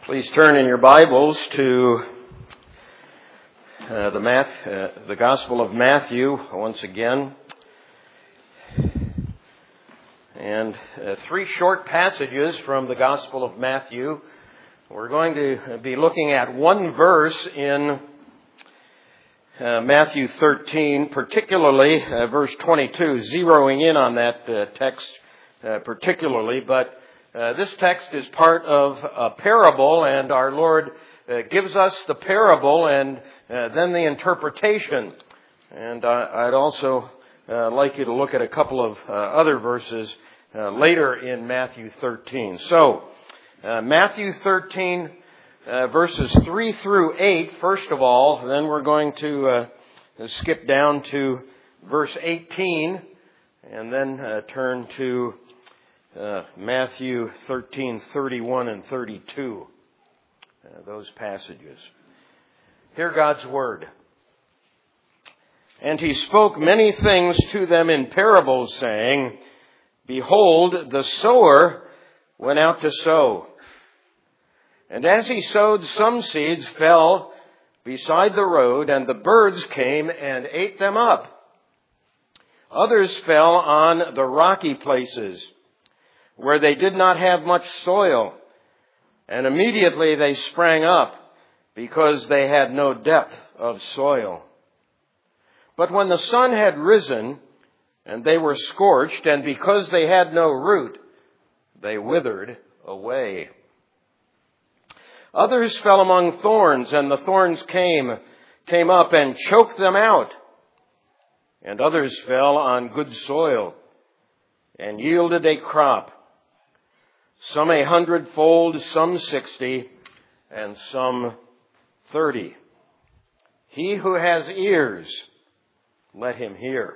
Please turn in your Bibles to the Gospel of Matthew once again. And three short passages from the Gospel of Matthew. We're going to be looking at one verse in Matthew 13, particularly verse 22, zeroing in on that text particularly, but this text is part of a parable, and our Lord gives us the parable and then the interpretation. And I'd also like you to look at a couple of other verses later in Matthew 13. So, Matthew 13, verses 3 through 8, first of all. Then we're going to skip down to verse 18, and then turn to Matthew 13, 31 and 32, those passages. Hear God's word. And he spoke many things to them in parables, saying, Behold, the sower went out to sow. And as he sowed, some seeds fell beside the road, and the birds came and ate them up. Others fell on the rocky places, where they did not have much soil, and immediately they sprang up, because they had no depth of soil. But when the sun had risen, and they were scorched, and because they had no root, they withered away. Others fell among thorns, and the thorns came up and choked them out. And others fell on good soil, and yielded a crop, some 100-fold, some 60, and some 30. He who has ears, let him hear.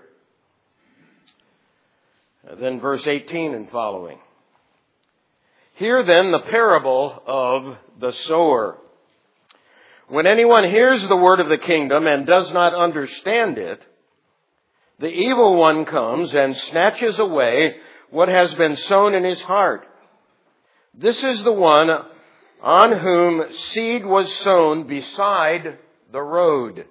Then verse 18 and following. Hear then the parable of the sower. When anyone hears the word of the kingdom and does not understand it, the evil one comes and snatches away what has been sown in his heart. This is the one on whom seed was sown beside the road.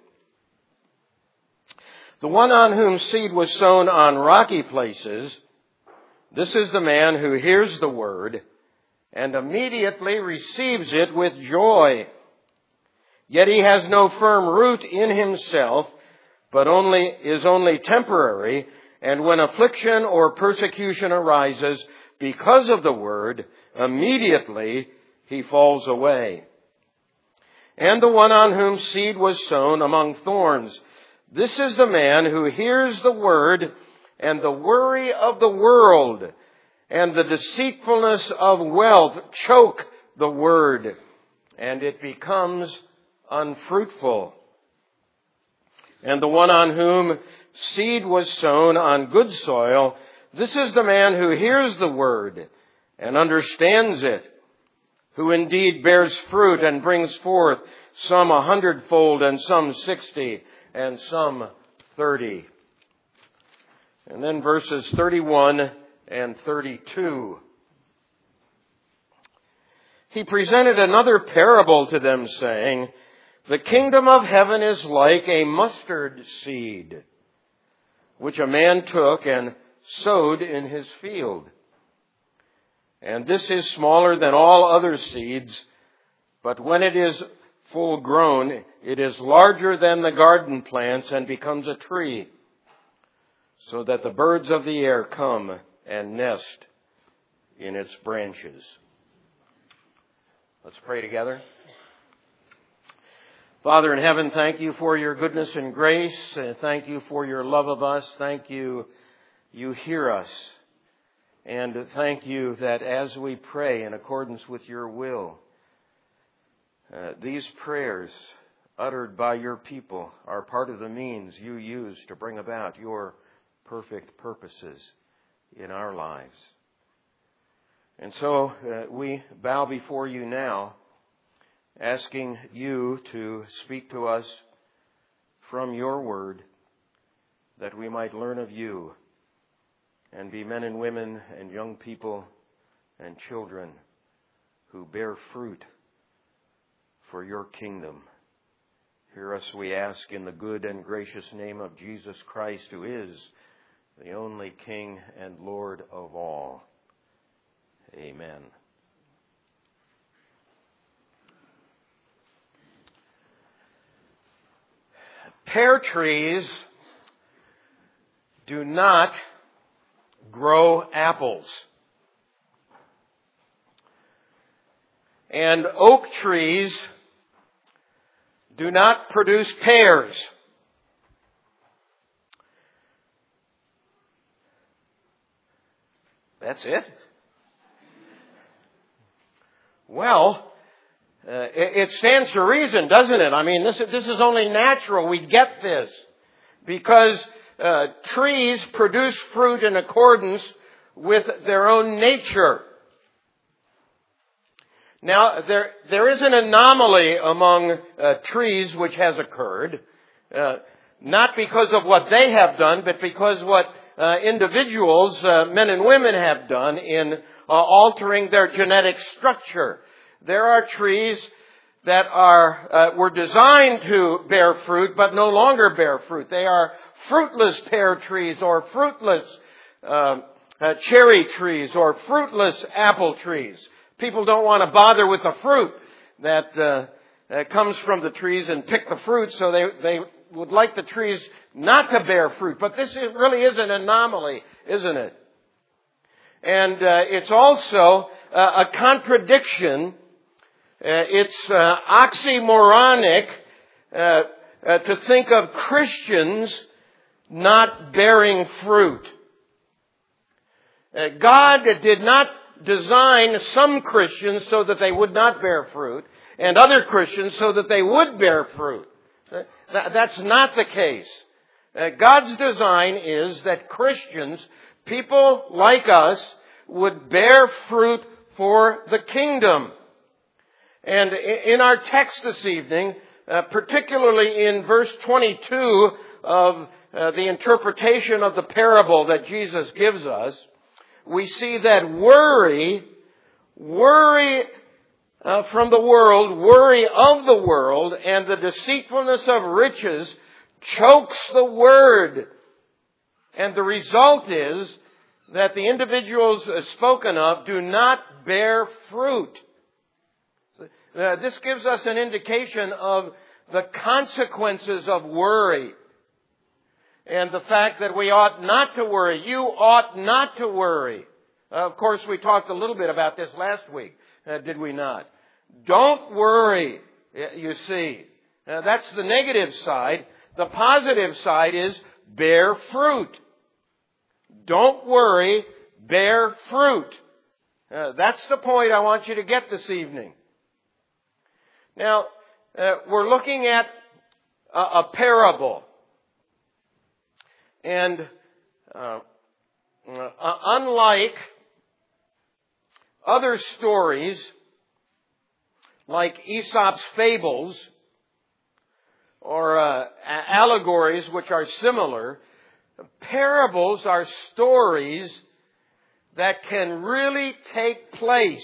The one on whom seed was sown on rocky places, this is the man who hears the word and immediately receives it with joy. Yet he has no firm root in himself, but is only temporary, and when affliction or persecution arises because of the word, immediately he falls away. And the one on whom seed was sown among thorns, this is the man who hears the word, and the worry of the world and the deceitfulness of wealth choke the word, and it becomes unfruitful. And the one on whom seed was sown on good soil, this is the man who hears the word and understands it, who indeed bears fruit and brings forth some 100-fold and some 60 and some 30. And then verses 31 and 32. He presented another parable to them, saying, The kingdom of heaven is like a mustard seed, which a man took and sowed in his field. And this is smaller than all other seeds, but when it is full grown, it is larger than the garden plants and becomes a tree, so that the birds of the air come and nest in its branches. Let's pray together. Father in heaven, thank you for your goodness and grace. Thank you for your love of us. Thank you, you hear us. And thank you that as we pray in accordance with your will, these prayers uttered by your people are part of the means you use to bring about your perfect purposes in our lives. And so we bow before you now, asking you to speak to us from your word, that we might learn of you and be men and women and young people and children who bear fruit for your kingdom. Hear us, we ask, in the good and gracious name of Jesus Christ, who is the only King and Lord of all. Amen. Pear trees do not grow apples. And oak trees do not produce pears. That's it? Well, it stands to reason, doesn't it? I mean, this is only natural. We get this because trees produce fruit in accordance with their own nature. Now, there is an anomaly among trees which has occurred, not because of what they have done, but because what individuals, men and women, have done in altering their genetic structure. There are trees that were designed to bear fruit, but no longer bear fruit. They are fruitless pear trees, or fruitless cherry trees, or fruitless apple trees. People don't want to bother with the fruit that comes from the trees and pick the fruit, so they would like the trees not to bear fruit. But this really is an anomaly, isn't it? And it's also a contradiction. It's oxymoronic to think of Christians not bearing fruit. God did not design some Christians so that they would not bear fruit, and other Christians so that they would bear fruit. That's not the case. God's design is that Christians, people like us, would bear fruit for the kingdom. And in our text this evening, particularly in verse 22 of the interpretation of the parable that Jesus gives us, we see that worry from the world, worry of the world, and the deceitfulness of riches chokes the word. And the result is that the individuals spoken of do not bear fruit. This gives us an indication of the consequences of worry. And the fact that we ought not to worry. You ought not to worry. Of course, we talked a little bit about this last week, did we not? Don't worry, you see. That's the negative side. The positive side is bear fruit. Don't worry, bear fruit. That's the point I want you to get this evening. Now, we're looking at a parable. And unlike other stories, like Aesop's fables, or allegories which are similar, parables are stories that can really take place.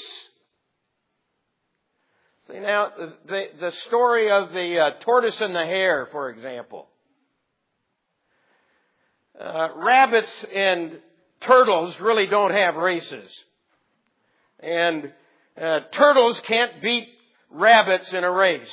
See, now, the story of the tortoise and the hare, for example. Rabbits and turtles really don't have races. And turtles can't beat rabbits in a race.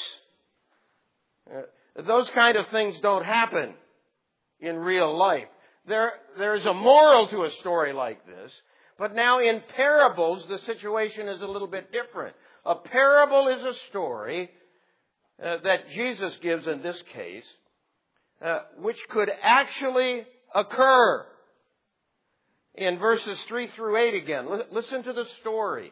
Those kind of things don't happen in real life. There's a moral to a story like this. But now in parables, the situation is a little bit different. A parable is a story that Jesus gives in this case, which could actually occur. In verses 3 through 8 again, listen to the story.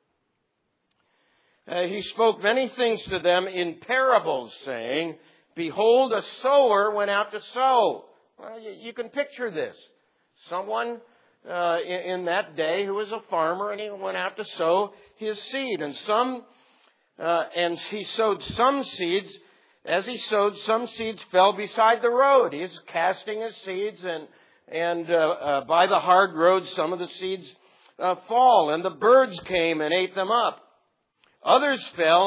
He spoke many things to them in parables, saying, Behold, a sower went out to sow. Well, you can picture this. Someone in that day who was a farmer, and he went out to sow his seed. And he sowed some seeds. As he sowed, some seeds fell beside the road. He's casting his seeds, and by the hard road, some of the seeds fall, and the birds came and ate them up. Others fell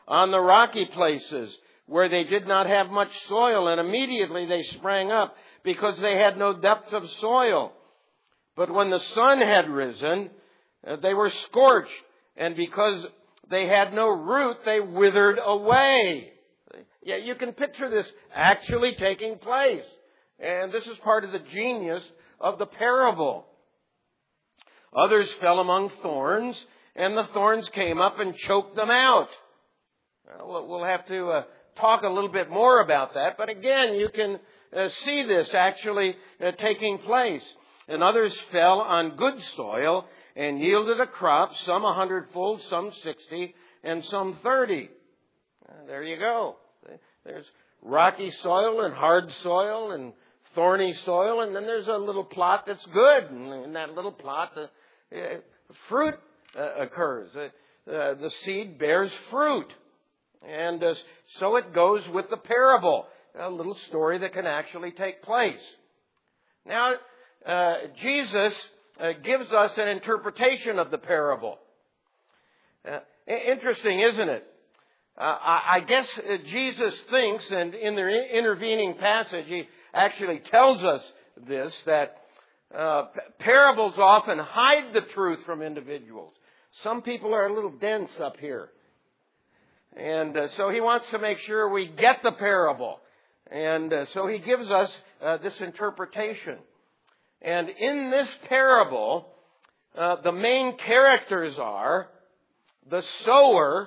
on the rocky places where they did not have much soil, and immediately they sprang up because they had no depth of soil. But when the sun had risen, they were scorched, and because they had no root, they withered away. Yeah, you can picture this actually taking place. And this is part of the genius of the parable. Others fell among thorns, and the thorns came up and choked them out. We'll have to talk a little bit more about that. But again, you can see this actually taking place. And others fell on good soil and yielded a crop, some 100-fold, some 60, and some 30. There you go. There's rocky soil and hard soil and thorny soil, and then there's a little plot that's good. And in that little plot, fruit occurs. The seed bears fruit. And so it goes with the parable, a little story that can actually take place. Now, Jesus gives us an interpretation of the parable. Interesting, isn't it? I guess Jesus thinks, and in the intervening passage, he actually tells us this, that parables often hide the truth from individuals. Some people are a little dense up here. And so he wants to make sure we get the parable. And so he gives us this interpretation. And in this parable, the main characters are the sower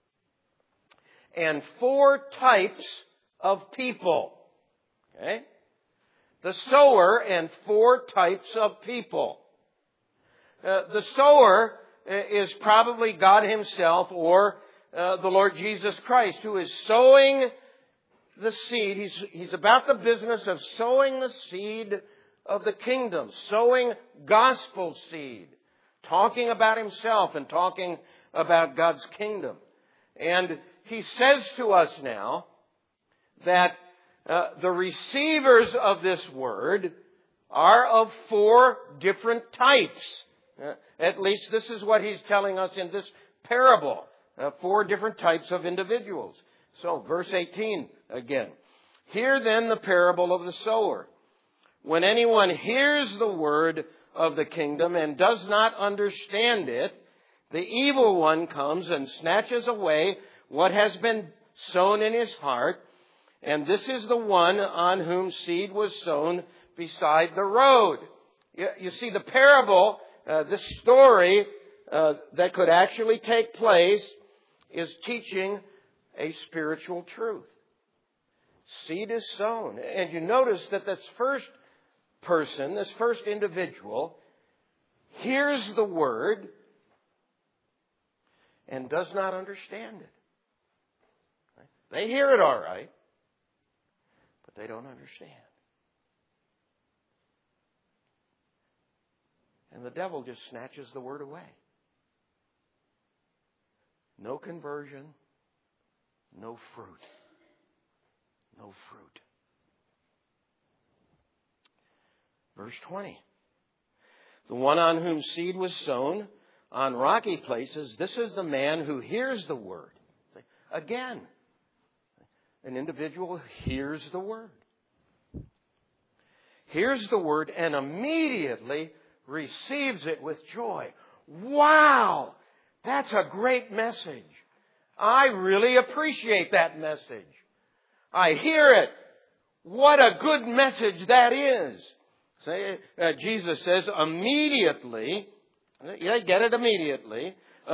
and 4 types of people. Okay? The sower and 4 types of people. The sower is probably God himself or the Lord Jesus Christ, who is sowing the seed. He's about the business of sowing the seed of the kingdom, sowing gospel seed, talking about himself and talking about God's kingdom. And he says to us now that the receivers of this word are of 4 different types. At least this is what he's telling us in this parable. 4 different types of individuals. So, verse 18 again. Hear then the parable of the sower. When anyone hears the word of the kingdom and does not understand it, the evil one comes and snatches away what has been sown in his heart. And this is the one on whom seed was sown beside the road. You see, the parable, this story that could actually take place, is teaching a spiritual truth. Seed is sown. And you notice that this first person, this first individual, hears the word and does not understand it. They hear it all right, but they don't understand. And the devil just snatches the word away. No conversion, no fruit. No fruit. Verse 20. The one on whom seed was sown on rocky places, this is the man who hears the word. Again, an individual hears the word. Hears the word and immediately receives it with joy. Wow! That's a great message. I really appreciate that message. I hear it. What a good message that is. Jesus says immediately, you get it immediately,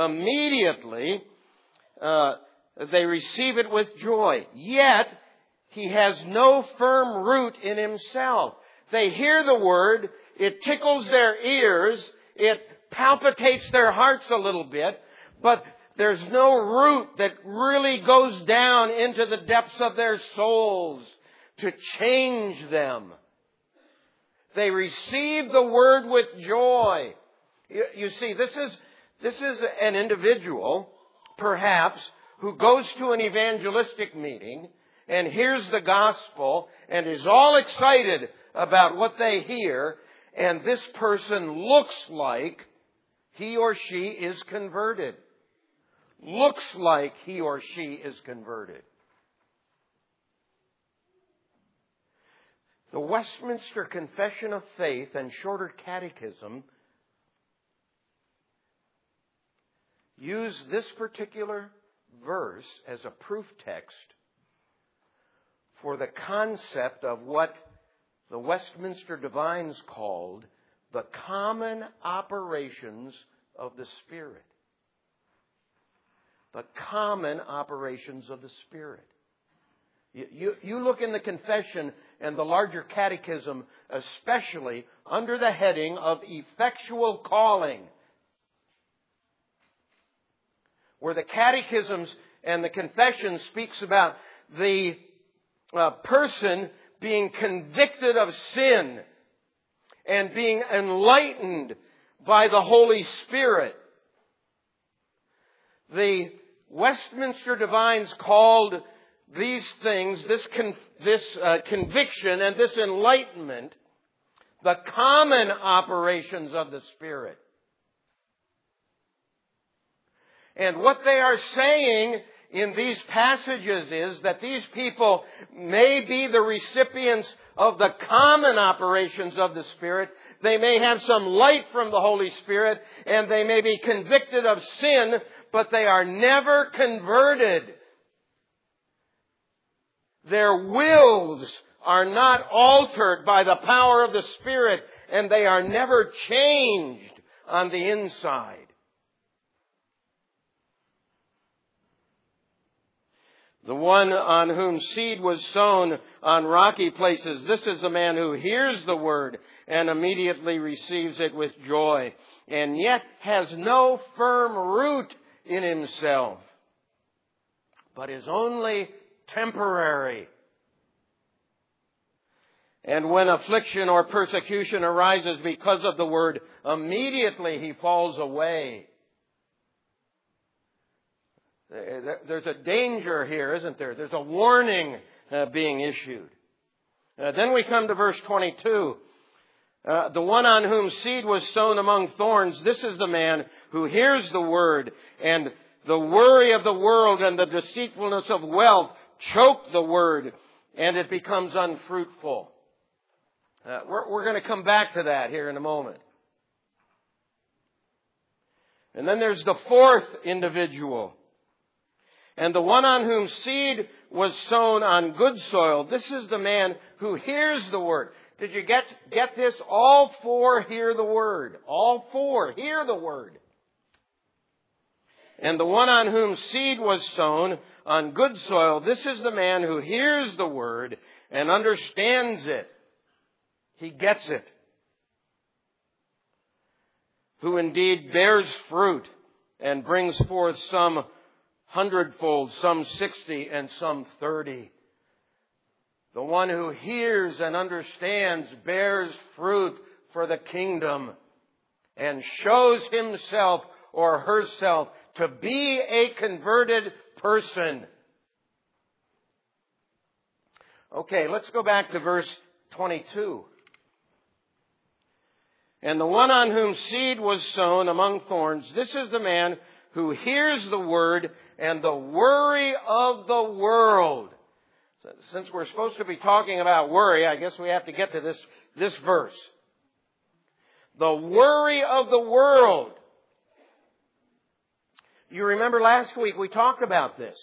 they receive it with joy. Yet, he has no firm root in himself. They hear the word, it tickles their ears, it palpitates their hearts a little bit, but there's no root that really goes down into the depths of their souls to change them. They receive the word with joy. You see, this is an individual, perhaps, who goes to an evangelistic meeting and hears the gospel and is all excited about what they hear, and this person looks like he or she is converted. looks like he or she is converted. The Westminster Confession of Faith and Shorter Catechism use this particular verse as a proof text for the concept of what the Westminster Divines called the common operations of the Spirit. The common operations of the Spirit. You look in the Confession and the larger Catechism, especially under the heading of effectual calling, where the Catechisms and the Confession speaks about the person being convicted of sin and being enlightened by the Holy Spirit. The Westminster Divines called these things, this conviction and this enlightenment, the common operations of the Spirit. And what they are saying in these passages is that these people may be the recipients of the common operations of the Spirit. They may have some light from the Holy Spirit, and they may be convicted of sin, but they are never converted. Their wills are not altered by the power of the Spirit, and they are never changed on the inside. The one on whom seed was sown on rocky places, this is the man who hears the word and immediately receives it with joy, and yet has no firm root in himself, but is only temporary. And when affliction or persecution arises because of the word, immediately he falls away. There's a danger here, isn't there? There's a warning being issued. Then we come to verse 22. The one on whom seed was sown among thorns, this is the man who hears the word, and the worry of the world and the deceitfulness of wealth choke the word, and it becomes unfruitful. We're going to come back to that here in a moment. And then there's the fourth individual. And the one on whom seed was sown on good soil, this is the man who hears the word. Did you get this? All four hear the word. All four hear the word. And the one on whom seed was sown on good soil, this is the man who hears the word and understands it. He gets it. Who indeed bears fruit and brings forth some 100-fold, some 60, and some 30. The one who hears and understands bears fruit for the kingdom and shows himself or herself to be a converted person. Okay, let's go back to verse 22. And the one on whom seed was sown among thorns, this is the man who hears the word, and the worry of the world. Since we're supposed to be talking about worry, I guess we have to get to this verse. The worry of the world. You remember last week we talked about this.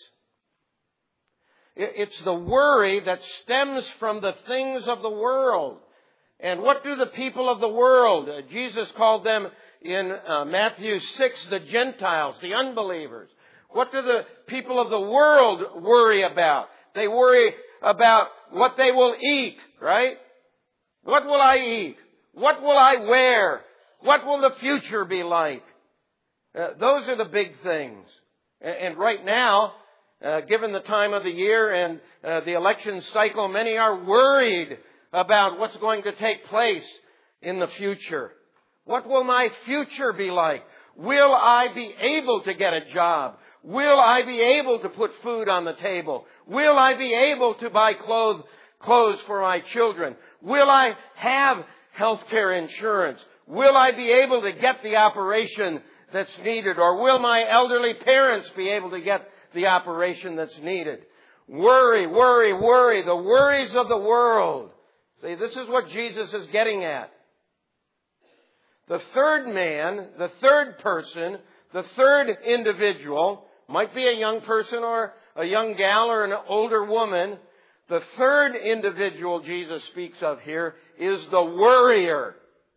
It's the worry that stems from the things of the world. And what do the people of the world? Jesus called them in Matthew 6 the Gentiles, the unbelievers. What do the people of the world worry about? They worry about what they will eat, right? What will I eat? What will I wear? What will the future be like? Those are the big things. And right now, given the time of the year and the election cycle, many are worried about what's going to take place in the future. What will my future be like? Will I be able to get a job? Will I be able to put food on the table? Will I be able to buy clothes for my children? Will I have health care insurance? Will I be able to get the operation that's needed? Or will my elderly parents be able to get the operation that's needed? Worry, worry, worry. The worries of the world. See, this is what Jesus is getting at. The third man, the third person, the third individual, might be a young person or a young gal or an older woman. The third individual Jesus speaks of here is the worrier.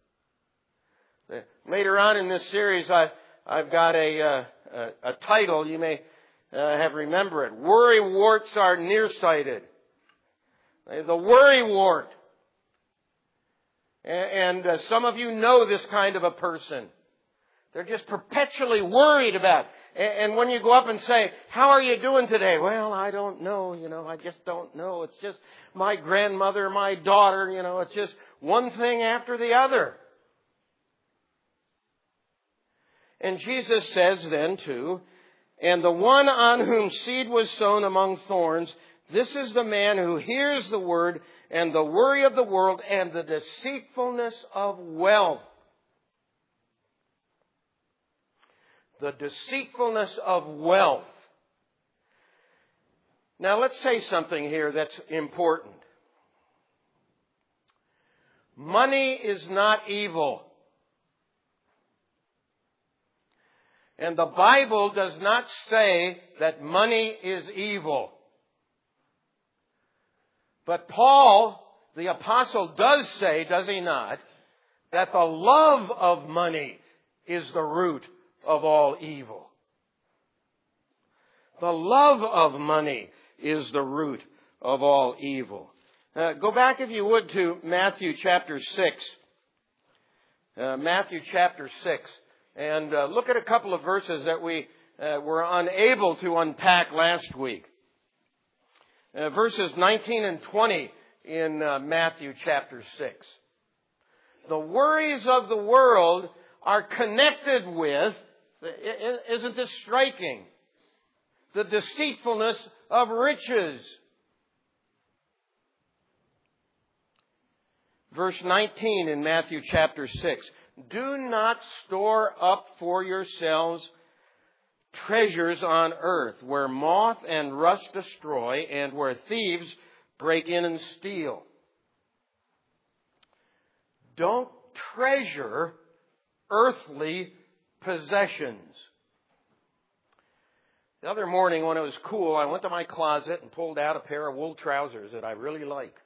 Later on in this series, I've got a title. You may have remembered it. Worry warts are nearsighted. The worry wart. And some of you know this kind of a person. They're just perpetually worried about. And when you go up and say, how are you doing today? Well, I don't know, I just don't know. It's just my grandmother, my daughter, it's just one thing after the other. And Jesus says then too, and the one on whom seed was sown among thorns, this is the man who hears the word and the worry of the world and the deceitfulness of wealth. The deceitfulness of wealth. Now let's say something here that's important. Money is not evil. And the Bible does not say that money is evil. But Paul, the apostle, does say, does he not, that the love of money is the root of all evil. The love of money is the root of all evil. Go back, if you would, to Matthew chapter 6. Matthew chapter 6. And look at a couple of verses that we were unable to unpack last week. Verses 19 and 20 in Matthew chapter 6. The worries of the world are connected with, isn't this striking? The deceitfulness of riches. Verse 19 in Matthew chapter 6. Do not store up for yourselves treasures on earth, where moth and rust destroy, and where thieves break in and steal. Don't treasure earthly possessions. The other morning when it was cool, I went to my closet and pulled out a pair of wool trousers that I really like.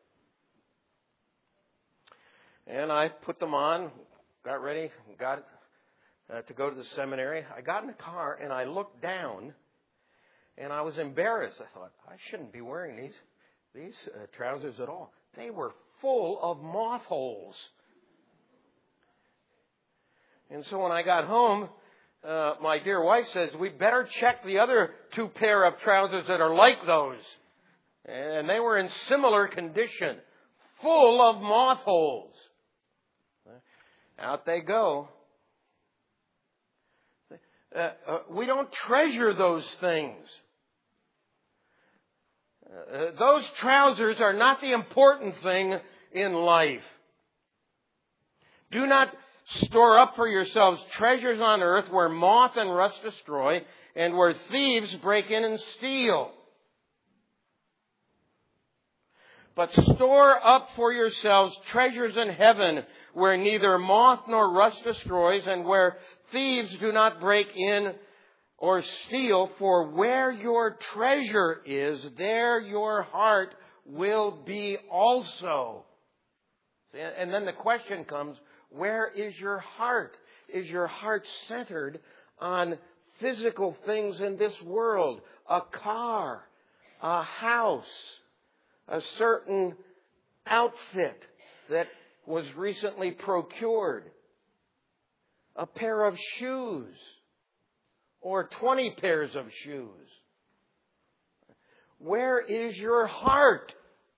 And I put them on, got ready, got to go to the seminary. I got in the car and I looked down and I was embarrassed. I thought, I shouldn't be wearing these trousers at all. They were full of moth holes. And so when I got home, my dear wife says, we better check the other two pair of trousers that are like those. And they were in similar condition, full of moth holes. Out they go. We don't treasure those things. Those trousers are not the important thing in life. Do not store up for yourselves treasures on earth where moth and rust destroy and where thieves break in and steal. But store up for yourselves treasures in heaven where neither moth nor rust destroys and where thieves do not break in or steal. For where your treasure is, there your heart will be also. And then the question comes, where is your heart? Is your heart centered on physical things in this world? A car, a house, a certain outfit that was recently procured, a pair of shoes, or 20 pairs of shoes. Where is your heart?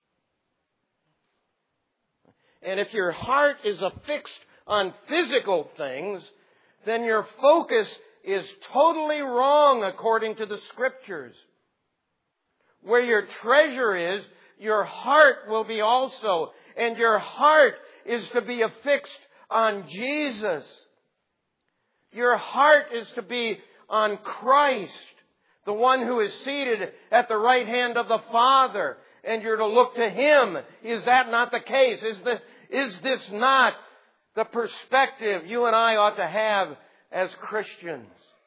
And if your heart is affixed on physical things, then your focus is totally wrong according to the Scriptures. Where your treasure is, your heart will be also. And your heart is to be affixed on Jesus. Your heart is to be on Christ, the one who is seated at the right hand of the Father, and you're to look to Him. Is that not the case? Is this not the perspective you and I ought to have as Christians?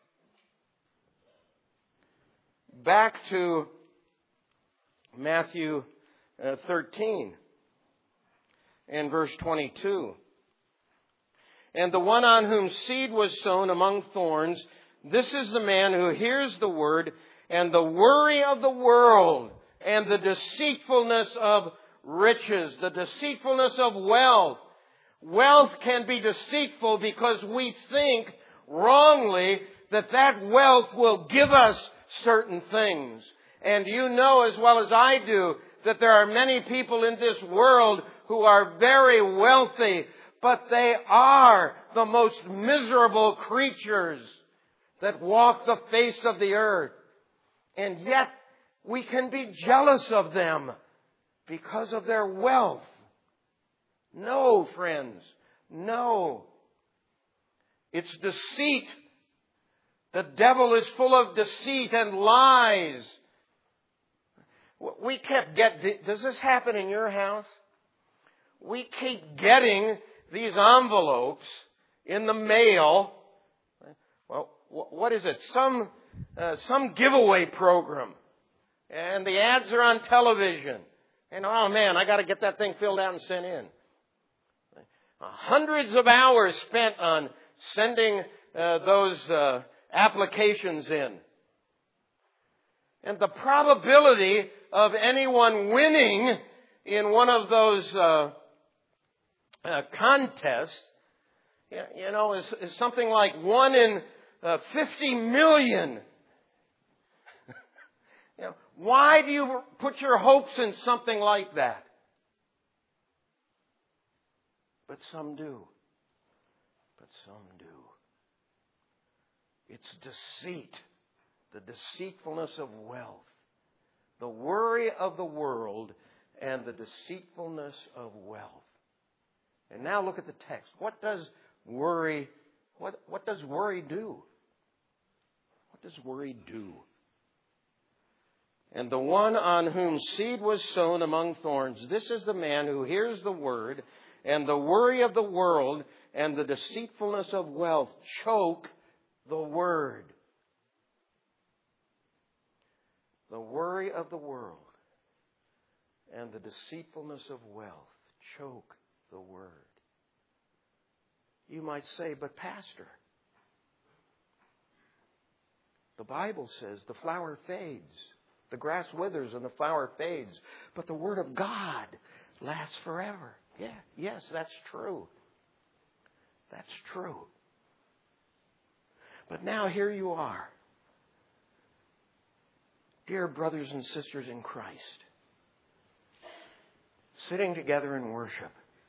Back to Matthew 13 and verse 22. And the one on whom seed was sown among thorns, this is the man who hears the word, and the worry of the world, and the deceitfulness of riches, the deceitfulness of wealth. Wealth can be deceitful because we think wrongly that wealth will give us certain things. And you know as well as I do that there are many people in this world who are very wealthy, but they are the most miserable creatures that walk the face of the earth. And yet we can be jealous of them because of their wealth. No, friends, no. It's deceit. The devil is full of deceit and lies. We kept does this happen in your house? We keep getting these envelopes in the mail. Well, what is it? Some giveaway program. And the ads are on television. And oh man, I got to get that thing filled out and sent in. Hundreds of hours spent on sending those applications in. And the probability of anyone winning in one of those contests, is something like 1 in 50 million. Why do you put your hopes in something like that? But some do. It's deceit, the deceitfulness of wealth, the worry of the world, and the deceitfulness of wealth. And now look at the text. What does worry do? What does worry do? And the one on whom seed was sown among thorns, this is the man who hears the word, and the worry of the world and the deceitfulness of wealth choke the word. The worry of the world and the deceitfulness of wealth choke the word. You might say, but Pastor, the Bible says the flower fades, the grass withers and the flower fades, but the word of God lasts forever. Yes, that's true. That's true. But now here you are, dear brothers and sisters in Christ, sitting together in worship,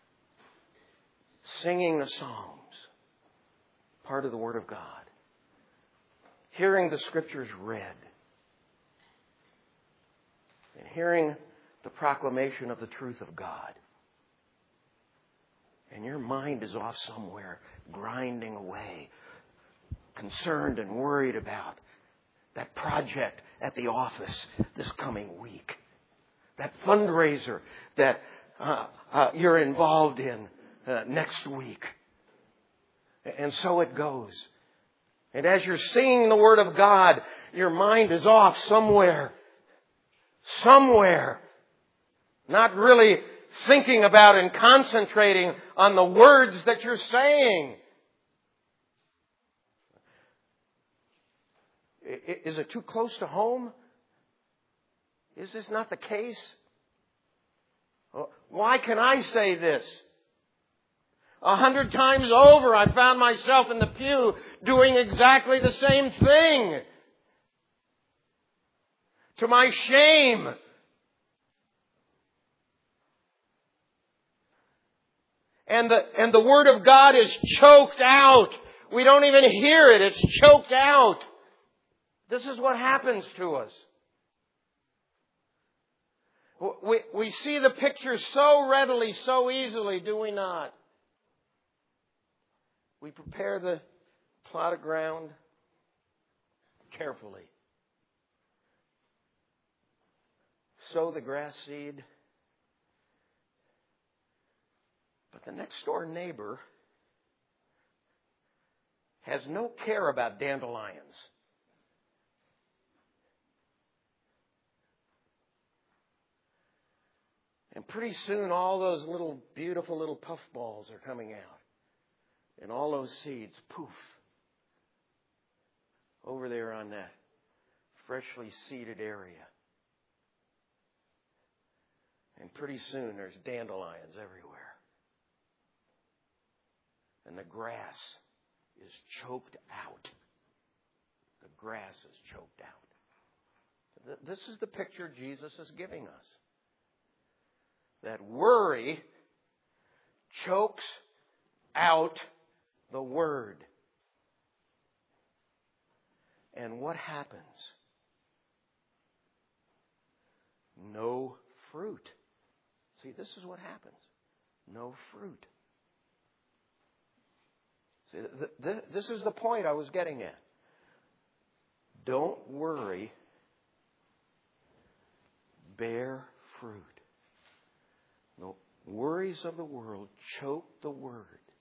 singing the Psalms, part of the Word of God, hearing the Scriptures read, and hearing the proclamation of the truth of God. And your mind is off somewhere, grinding away, concerned and worried about that project at the office this coming week, that fundraiser that you're involved in next week. And so it goes. And as you're singing the Word of God, your mind is off somewhere, not really thinking about and concentrating on the words that you're saying. Is it too close to home? Is this not the case? Why can I say this? 100 times over, I found myself in the pew doing exactly the same thing. To my shame. And the Word of God is choked out. We don't even hear it. It's choked out. This is what happens to us. We see the picture so readily, so easily, do we not? We prepare the plot of ground carefully. Sow the grass seed. But the next door neighbor has no care about dandelions. And pretty soon all those little beautiful little puffballs are coming out. And all those seeds, poof, over there on that freshly seeded area. And pretty soon there's dandelions everywhere. And the grass is choked out. The grass is choked out. This is the picture Jesus is giving us. That worry chokes out the Word. And what happens? No fruit. See, this is what happens. No fruit. See, this is the point I was getting at. Don't worry. Bear fruit. The worries of the world choke the Word.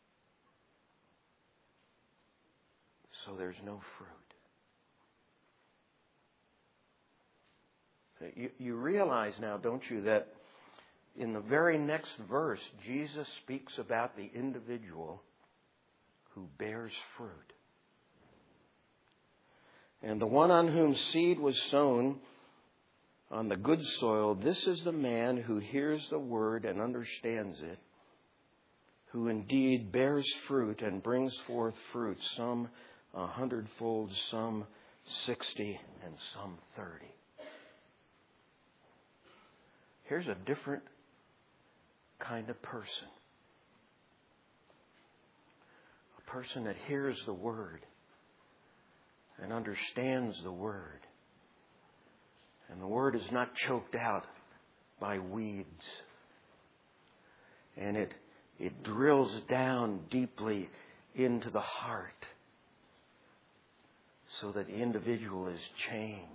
So there's no fruit. So you realize now, don't you, that in the very next verse, Jesus speaks about the individual who bears fruit. And the one on whom seed was sown on the good soil, this is the man who hears the word and understands it, who indeed bears fruit and brings forth fruit, some 100-fold, some 60, and some 30. Here's a different kind of person. A person that hears the Word and understands the Word. And the Word is not choked out by weeds. And it drills down deeply into the heart so that the individual is changed.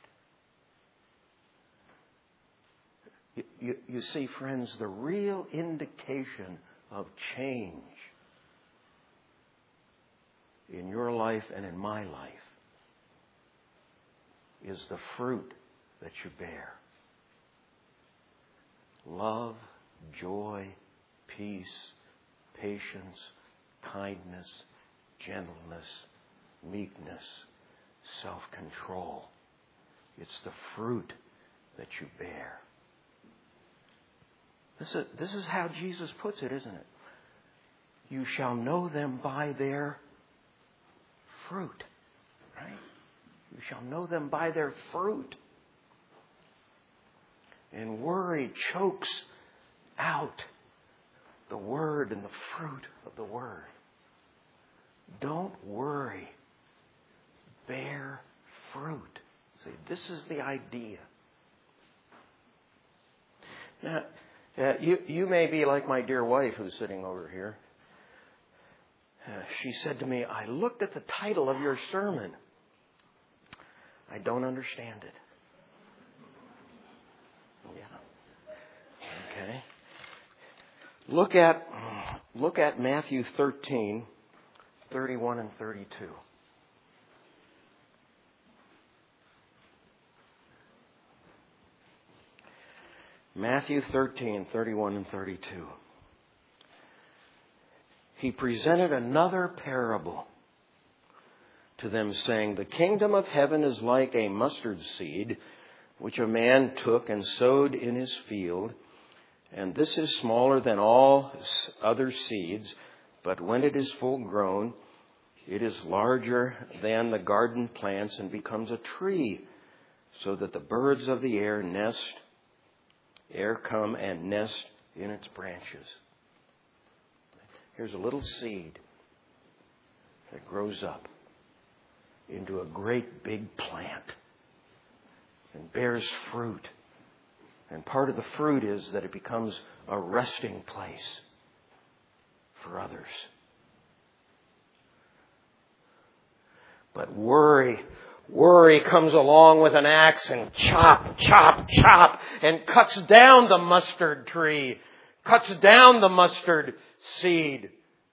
You see, friends, the real indication of change in your life and in my life is the fruit that you bear. Love, joy, peace, patience, kindness, gentleness, meekness, self-control. It's the fruit that you bear. This is how Jesus puts it, isn't it? You shall know them by their fruit. Right? You shall know them by their fruit. And worry chokes out the Word and the fruit of the Word. Don't worry. Bear fruit. See, this is the idea. Now, you may be like my dear wife who's sitting over here. She said to me, I looked at the title of your sermon. I don't understand it. Yeah. Okay. Look at Matthew 13, 31 and 32. Matthew 13, 31 and 32. He presented another parable to them, saying, the kingdom of heaven is like a mustard seed, which a man took and sowed in his field. And this is smaller than all other seeds, but when it is full grown, it is larger than the garden plants and becomes a tree, so that the birds of the air come and nest in its branches. Here's a little seed that grows up into a great big plant and bears fruit. And part of the fruit is that it becomes a resting place for others. But worry comes along with an axe and chop, chop, chop, and cuts down the mustard tree, cuts down the mustard seed.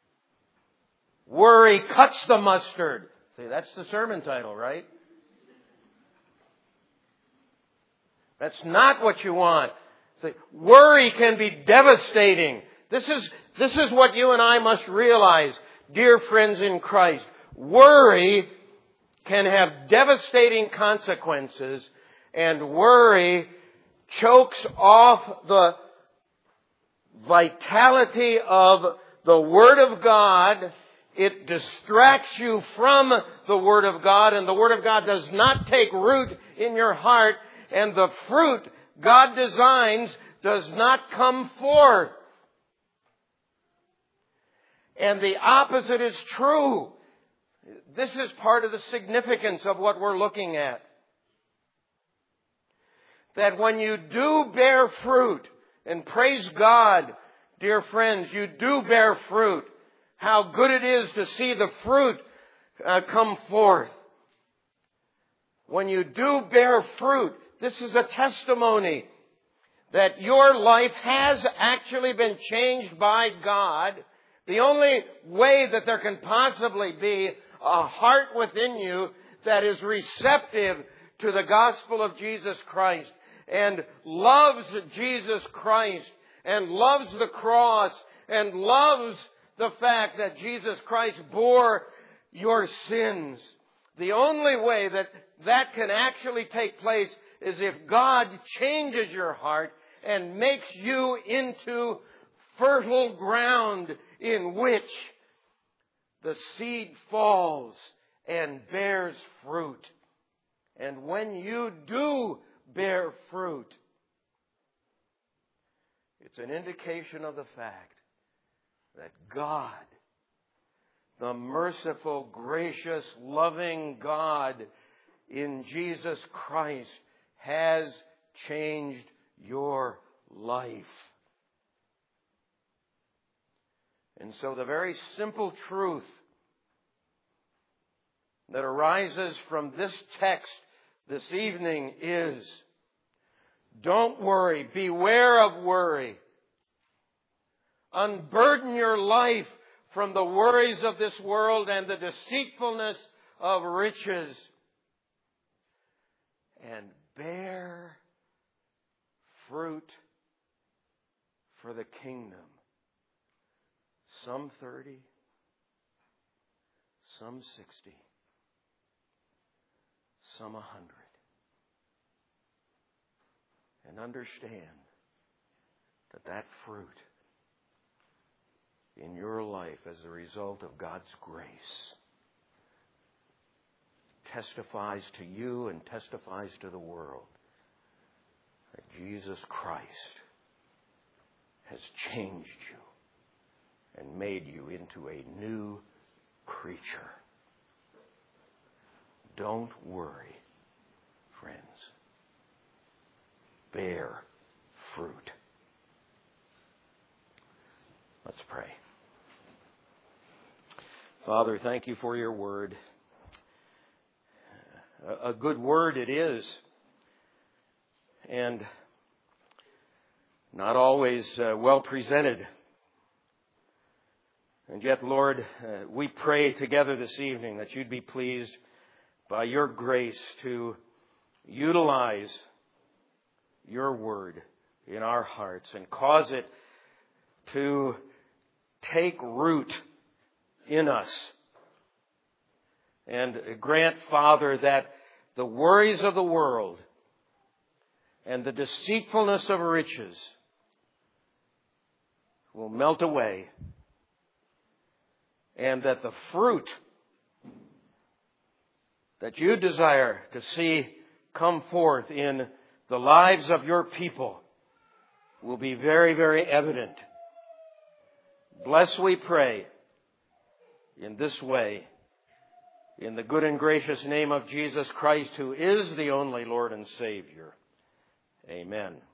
Worry cuts the mustard. See, that's the sermon title, right? That's not what you want. See, worry can be devastating. This is what you and I must realize, dear friends in Christ. Worry can have devastating consequences, and worry chokes off the vitality of the Word of God. It distracts you from the Word of God, and the Word of God does not take root in your heart, and the fruit God designs does not come forth. And the opposite is true. This is part of the significance of what we're looking at. That when you do bear fruit, and praise God, dear friends, you do bear fruit. How good it is to see the fruit come forth. When you do bear fruit, this is a testimony that your life has actually been changed by God. The only way that there can possibly be a heart within you that is receptive to the gospel of Jesus Christ and loves Jesus Christ and loves the cross and loves the fact that Jesus Christ bore your sins. The only way that can actually take place is if God changes your heart and makes you into fertile ground in which the seed falls and bears fruit. And when you do bear fruit, it's an indication of the fact that God, the merciful, gracious, loving God in Jesus Christ, has changed your life. And so the very simple truth that arises from this text this evening is, don't worry. Beware of worry. Unburden your life from the worries of this world and the deceitfulness of riches. And bear fruit for the kingdom. Some 30, some 60, some 100. And understand that fruit in your life as a result of God's grace testifies to you and testifies to the world that Jesus Christ has changed you and made you into a new creature. Don't worry, friends. Bear fruit. Let's pray. Father, thank you for your word. A good word it is, and not always well presented. And yet, Lord, we pray together this evening that you'd be pleased by your grace to utilize your word in our hearts and cause it to take root in us. And grant, Father, that the worries of the world and the deceitfulness of riches will melt away, and that the fruit that you desire to see come forth in the lives of your people will be very, very evident. Bless, we pray, in this way, in the good and gracious name of Jesus Christ, who is the only Lord and Savior. Amen.